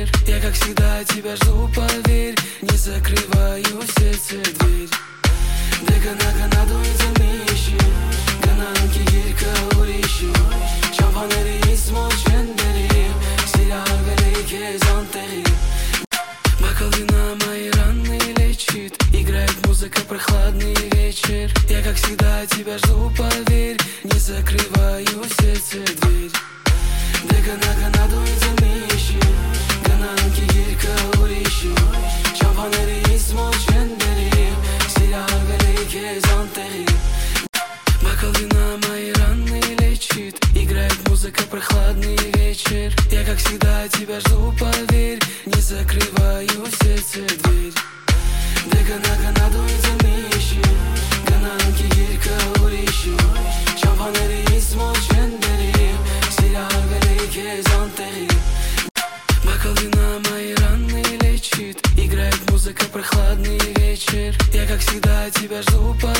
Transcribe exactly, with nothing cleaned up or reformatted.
Я как всегда тебя жду, поверь, не закрываю сердце дверь. Дека нага надуется Ganaan ki girka uğraşı Çapanları ismo çenderi Silah ve kezan teri Бокалы на мои раны лечит Играет музыка, прохладный вечер. Я как всегда тебя жду, поверь, не закрываю сердце дверь. Дека нага надуется Ganaan ki girka uğraşı Çapanları ismo çenderi Silah ve kezan teri Бокалы на мои раны лечит Играет музыка, прохладный вечер. Я как всегда тебя жду, поверь, не закрываю сердце дверь. Дека нага надуется Ganaan ki girka uğraşı Çapanları ismo çenderi Silah ve kezan teri Бокалы на мои раны лечит Играет музыка, прохладный вечер. Я как всегда тебя жду, поверь,